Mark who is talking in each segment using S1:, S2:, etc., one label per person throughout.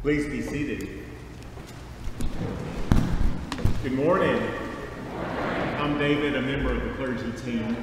S1: Please be seated. Good morning. I'm David, a member of the clergy team.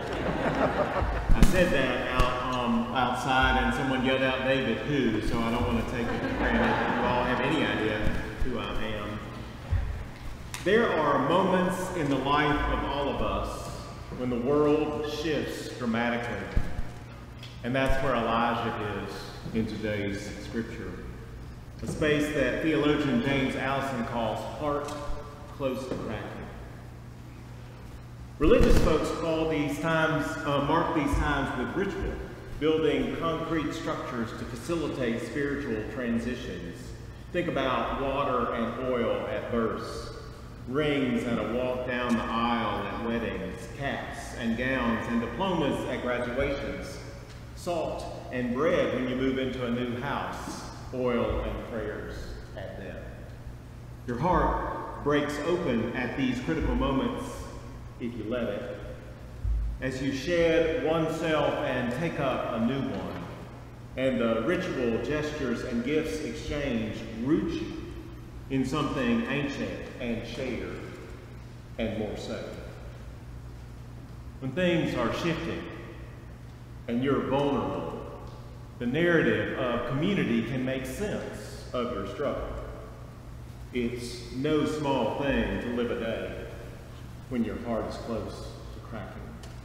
S1: I said that outside and someone yelled out, "David who?" So I don't want to take it for granted that you all have any idea who I am. There are moments in the life of all of us when the world shifts dramatically. And that's where Elijah is in today's scripture. A space that theologian James Allison calls heart close to cracking. Religious folks call these times, mark these times with ritual, building concrete structures to facilitate spiritual transitions. Think about water and oil at births, rings and a walk down the aisle at weddings, caps and gowns and diplomas at graduations, salt and bread when you move into a new house, oil and prayers at death. Your heart breaks open at these critical moments if you let it, as you shed oneself and take up a new one, and the ritual gestures and gifts exchanged root you in something ancient and shared and more so. When things are shifting and you're vulnerable, the narrative of community can make sense of your struggle. It's no small thing to live a day when your heart is close to cracking.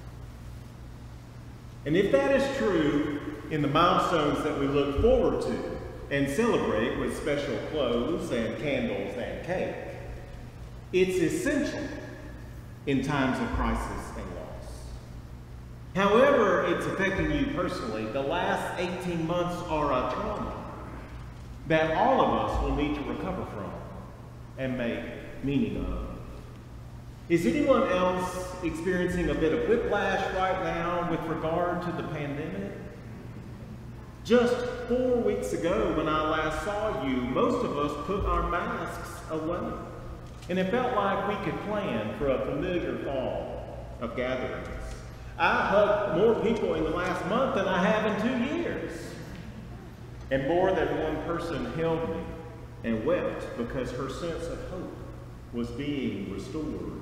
S1: And if that is true in the milestones that we look forward to and celebrate with special clothes and candles and cake, it's essential in times of crisis and loss. However it's affecting you personally, the last 18 months are a trauma that all of us will need to recover from and make meaning of. Is anyone else experiencing a bit of whiplash right now with regard to the pandemic? Just 4 weeks ago when I last saw you, most of us put our masks away. And it felt like we could plan for a familiar fall of gatherings. I hugged more people in the last month than I have in 2 years. And more than one person held me and wept because her sense of hope was being restored.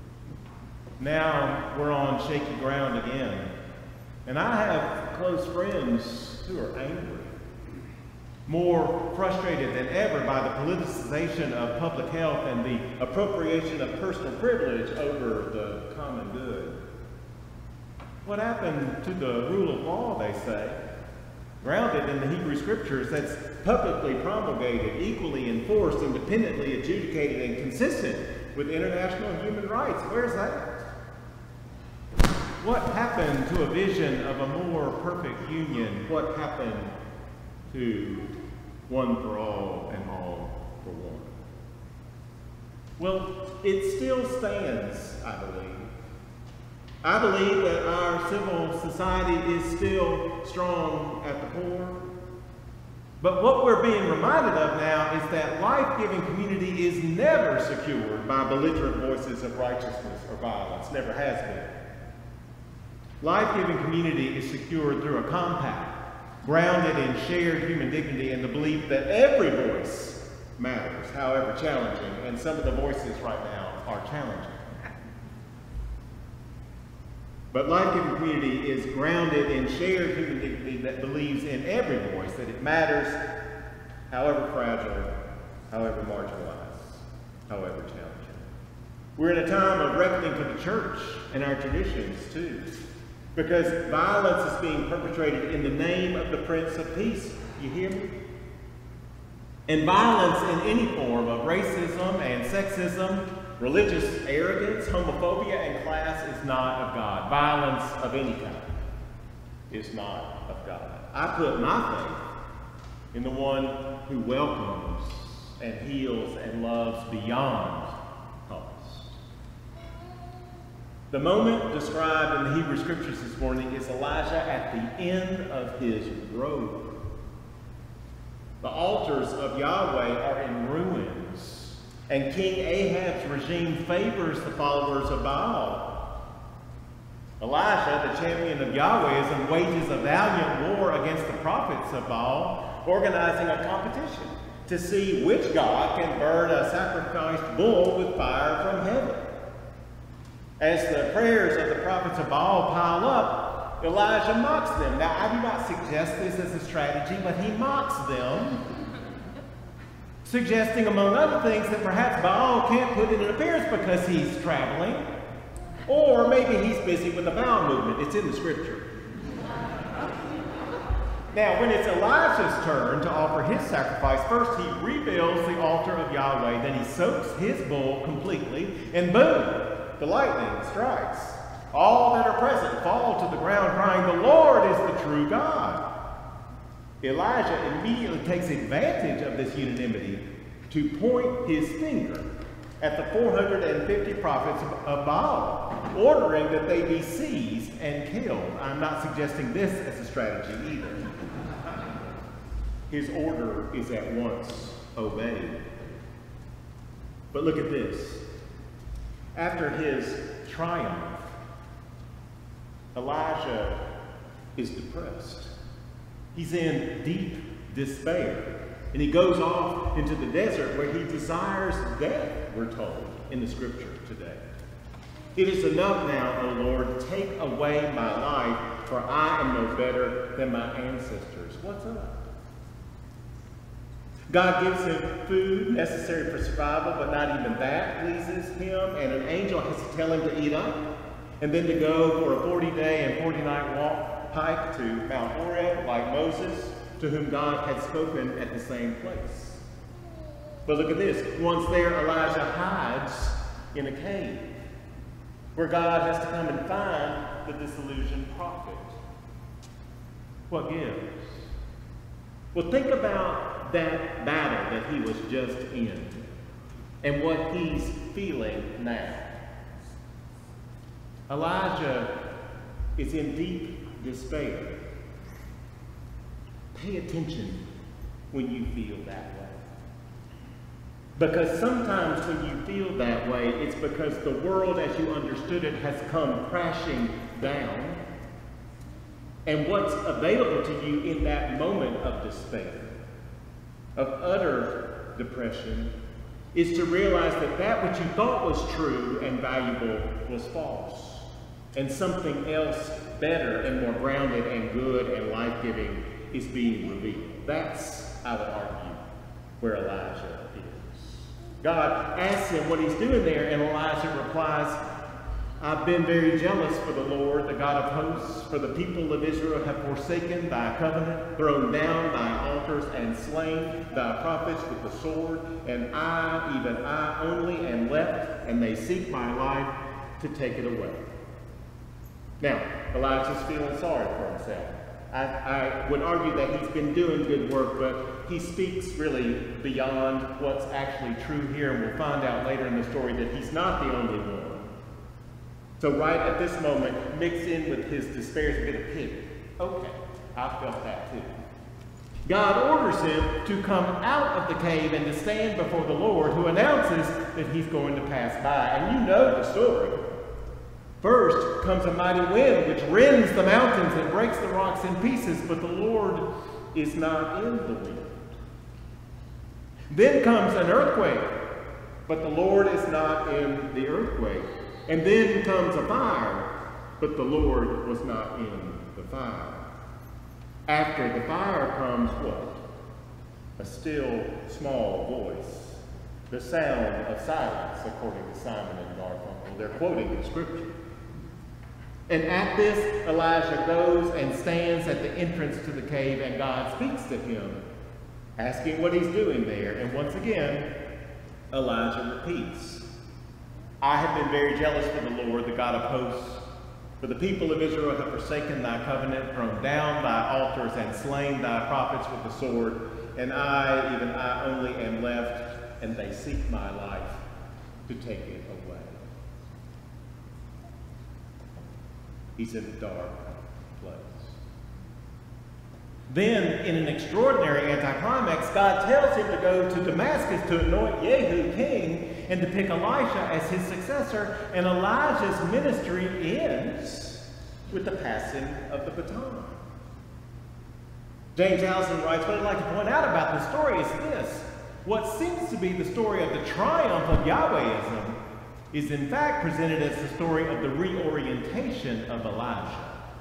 S1: Now we're on shaky ground again. And I have close friends who are angry, more frustrated than ever by the politicization of public health and the appropriation of personal privilege over the common good. What happened to the rule of law, they say, grounded in the Hebrew Scriptures, that's publicly promulgated, equally enforced, independently adjudicated, and consistent with international human rights? Where's that? What happened to a vision of a more perfect union? What happened to one for all and all for one? Well, it still stands, I believe. I believe that our civil society is still strong at the core. But what we're being reminded of now is that life-giving community is never secured by belligerent voices of righteousness or violence, never has been. Life-giving community is secured through a compact, grounded in shared human dignity and the belief that every voice matters, however challenging, and some of the voices right now are challenging. But life-giving community is grounded in shared human dignity that believes in every voice, that it matters, however fragile, however marginalized, however challenging. We're in a time of reckoning for the church and our traditions, too, because violence is being perpetrated in the name of the Prince of Peace. You hear me? And violence in any form of racism and sexism, religious arrogance, homophobia, and class is not of God. Violence of any kind is not of God. I put my faith in the one who welcomes and heals and loves beyond cost. The moment described in the Hebrew Scriptures this morning is Elijah at the end of his rope. The altars of Yahweh are in ruins, and King Ahab's regime favors the followers of Baal. Elijah, the champion of Yahweh, wages a valiant war against the prophets of Baal, organizing a competition to see which god can burn a sacrificed bull with fire from heaven. As the prayers of the prophets of Baal pile up, Elijah mocks them. Now, I do not suggest this as a strategy, but he mocks them, suggesting, among other things, that perhaps Baal can't put in an appearance because he's traveling, or maybe he's busy with the bowel movement. It's in the scripture. Now, when it's Elijah's turn to offer his sacrifice, first he rebuilds the altar of Yahweh, then he soaks his bull completely, and boom, the lightning strikes. All that are present fall to the ground crying, "The Lord is the true God." Elijah immediately takes advantage of this unanimity to point his finger at the 450 prophets of Baal, ordering that they be seized and killed. I'm not suggesting this as a strategy either. His order is at once obeyed. But look at this. After his triumph, Elijah is depressed. He's in deep despair. And he goes off into the desert where he desires death, we're told in the scripture today. "It is enough now, O Lord, take away my life, for I am no better than my ancestors." What's up? God gives him food necessary for survival, but not even that pleases him. And an angel has to tell him to eat up and then to go for a 40-day and 40-night hike to Mount Horeb like Moses, to whom God had spoken at the same place. But look at this. Once there, Elijah hides in a cave where God has to come and find the disillusioned prophet. What gives? Well, think about that battle that he was just in and what he's feeling now. Elijah is in deep despair. Pay attention when you feel that way. Because sometimes when you feel that way, it's because the world as you understood it has come crashing down. And what's available to you in that moment of despair, of utter depression, is to realize that that which you thought was true and valuable was false. And something else better and more grounded and good and life-giving is being revealed. That's, I would argue, where Elijah is. God asks him what he's doing there, and Elijah replies, "I've been very jealous for the Lord, the God of hosts, for the people of Israel have forsaken thy covenant, thrown down thy altars, and slain thy prophets with the sword. And I, even I only, am left, and they seek my life to take it away." Now, Elijah's feeling sorry for himself. I would argue that he's been doing good work, but he speaks really beyond what's actually true here, and we'll find out later in the story that he's not the only one. So right at this moment, mixed in with his despair is a bit of pity. Okay, I felt that too. God orders him to come out of the cave and to stand before the Lord, who announces that he's going to pass by. And you know the story. First comes a mighty wind which rends the mountains and breaks the rocks in pieces, but the Lord is not in the wind. Then comes an earthquake, but the Lord is not in the earthquake. And then comes a fire, but the Lord was not in the fire. After the fire comes what? A still, small voice. The sound of silence, according to Simon and Garfunkel. They're quoting the scripture. And at this, Elijah goes and stands at the entrance to the cave, and God speaks to him, asking what he's doing there. And once again, Elijah repeats, "I have been very jealous for the Lord, the God of hosts. For the people of Israel have forsaken thy covenant, thrown down thy altars, and slain thy prophets with the sword. And I, even I only, am left, and they seek my life to take it away." He's in a dark place. Then, in an extraordinary anticlimax, God tells him to go to Damascus to anoint Jehu king and to pick Elisha as his successor, and Elijah's ministry ends with the passing of the baton. James Allison writes, "What I'd like to point out about this story is this. what seems to be the story of the triumph of Yahwehism is in fact presented as the story of the reorientation of Elijah.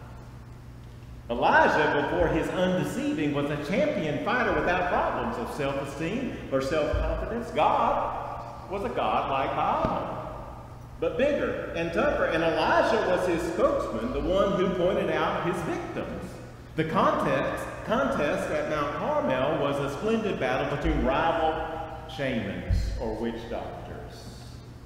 S1: Elijah, before his undeceiving, was a champion fighter without problems of self-esteem or self-confidence. God was a God like Baal, but bigger and tougher. And Elijah was his spokesman, the one who pointed out his victims. The contest at Mount Carmel was a splendid battle between rival shamans or witch doctors.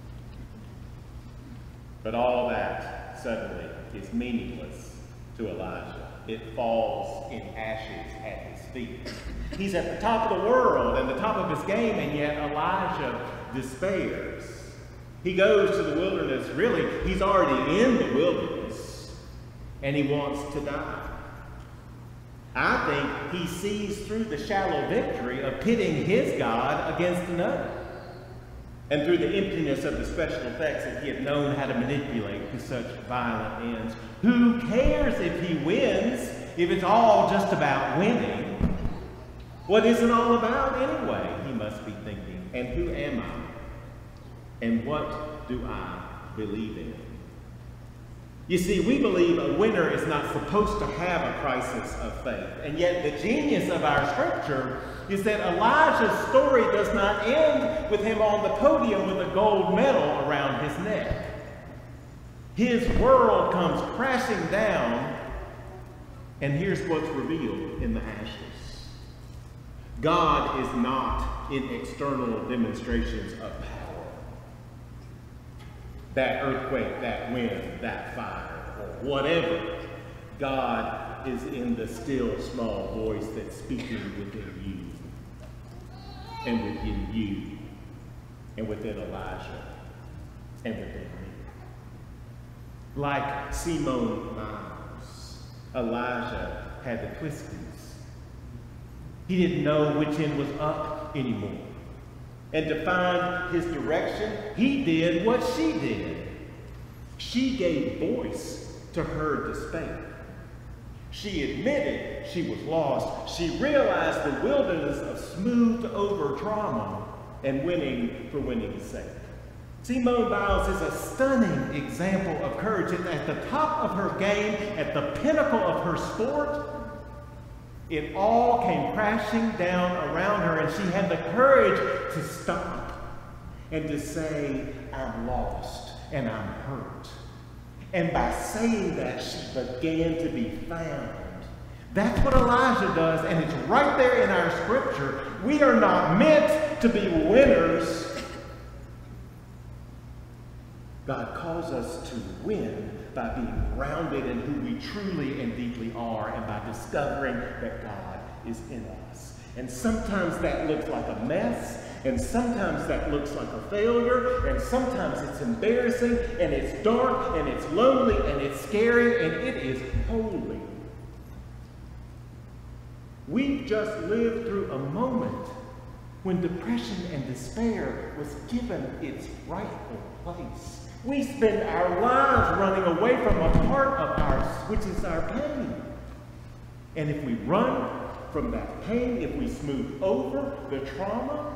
S1: But all that suddenly is meaningless to Elijah. It falls in ashes at his feet. He's at the top of the world and the top of his game, and yet Elijah despairs. He goes to the wilderness. Really, he's already in the wilderness, and he wants to die. I think he sees through the shallow victory of pitting his God against another, and through the emptiness of the special effects that he had known how to manipulate to such violent ends. Who cares if he wins, if it's all just about winning? What is it all about anyway, he must be thinking. And who am I? And what do I believe in? You see, we believe a winner is not supposed to have a crisis of faith. And yet the genius of our scripture is that Elijah's story does not end with him on the podium with a gold medal around his neck. His world comes crashing down, and here's what's revealed in the ashes. God is not in external demonstrations of power. That earthquake, that wind, that fire, or whatever. God is in the still small voice that's speaking within you, and within you, and within Elijah, and within me. Like Simone Biles, Elijah had the twisties. He didn't know which end was up anymore. And to find his direction, he did what she did. She gave voice to her despair. She admitted she was lost. She realized the wilderness of smoothed over trauma and winning for winning's sake. Simone Biles is a stunning example of courage. At the top of her game, at the pinnacle of her sport, it all came crashing down around her, and she had the courage to stop and to say, I'm lost and I'm hurt. And by saying that, she began to be found. That's what Elijah does, and it's right there in our scripture. We are not meant to be winners. God calls us to win by being grounded in who we truly and deeply are, and by discovering that God is in us. And sometimes that looks like a mess, and sometimes that looks like a failure, and sometimes it's embarrassing, and it's dark, and it's lonely, and it's scary, and it is holy. We've just lived through a moment when depression and despair was given its rightful place. We spend our lives running away from a part of ours, which is our pain. And if we run from that pain, if we smooth over the trauma,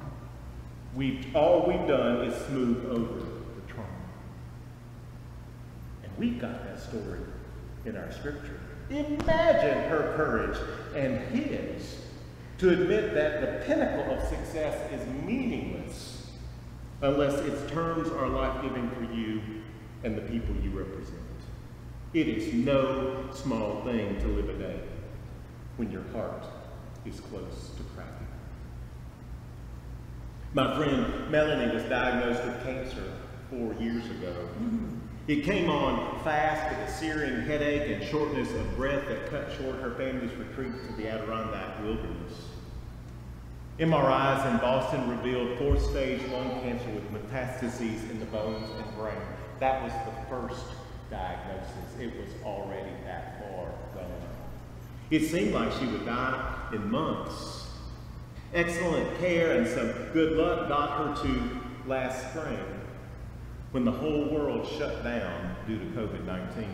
S1: all we've done is smooth over the trauma. And we've got that story in our scripture. Imagine her courage and his to admit that the pinnacle of success is meaningless unless its terms are life-giving for you and the people you represent. It is no small thing to live a day when your heart is close to cracking. My friend Melanie was diagnosed with cancer 4 years ago. It came on fast with a searing headache and shortness of breath that cut short her family's retreat to the Adirondack wilderness. MRIs in Boston revealed 4th-stage lung cancer with metastases in the bones and brain. That was the first diagnosis. It was already that far gone. It seemed like she would die in months. Excellent care and some good luck got her to last spring, when the whole world shut down due to COVID-19.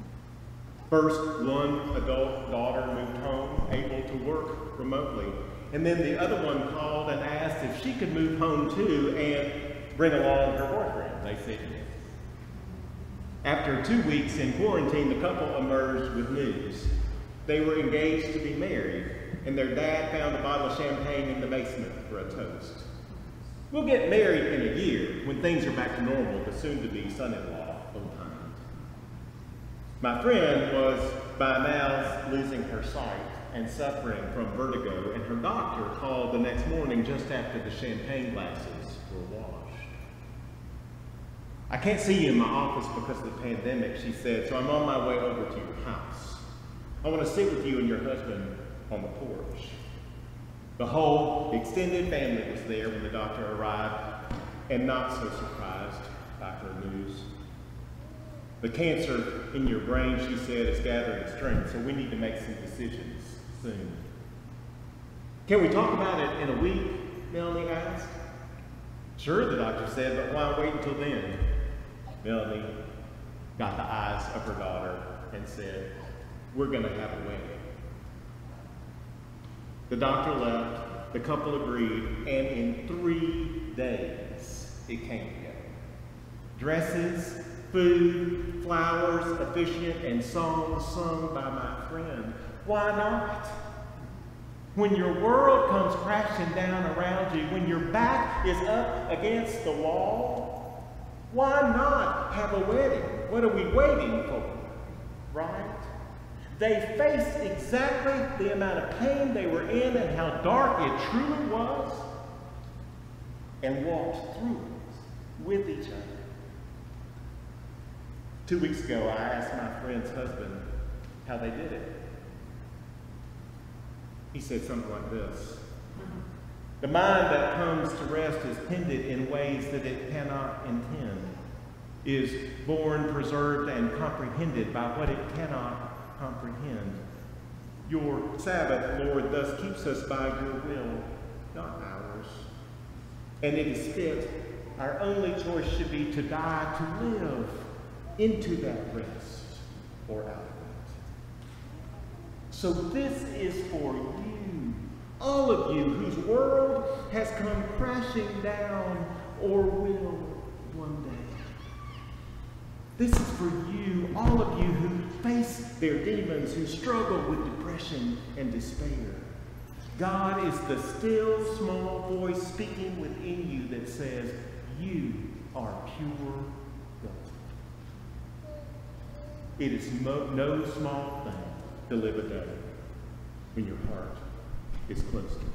S1: First, one adult daughter moved home, able to work remotely, And then the other one called and asked if she could move home too and bring along her boyfriend. They said yes. After 2 weeks in quarantine, the couple emerged with news. They were engaged to be married, and their dad found a bottle of champagne in the basement for a toast. We'll get married in a year when things are back to normal, the soon-to-be son-in-law opined. My friend was by now losing her sight and suffering from vertigo, and her doctor called the next morning just after the champagne glasses were washed. I can't see you in my office because of the pandemic, she said, so I'm on my way over to your house. I want to sit with you and your husband on the porch. The whole extended family was there when the doctor arrived, and not so surprised by her news. The cancer in your brain, she said, is gathering strength, so we need to make some decisions soon. Can we talk about it in a week? Melanie asked. Sure, the doctor said, but why wait until then? Melanie got the eyes of her daughter and said, we're going to have a wedding. The doctor left, the couple agreed, and in 3 days it came together. Dresses, food, flowers, officiant, and songs sung by my friend. Why not? When your world comes crashing down around you, when your back is up against the wall, why not have a wedding? What are we waiting for? Right? They faced exactly the amount of pain they were in and how dark it truly was, and walked through it with each other. 2 weeks ago, I asked my friend's husband how they did it. He said something like this. The mind that comes to rest is tended in ways that it cannot intend, is born, preserved, and comprehended by what it cannot comprehend. Your Sabbath, Lord, thus keeps us by your will, not ours. And it is fit, our only choice should be to die to live into that rest or out of it. So this is for you, all of you whose world has come crashing down or will one day. This is for you, all of you who face their demons, who struggle with depression and despair. God is the still small voice speaking within you that says, you are pure gold. It is no small thing to live a day when your heart is close to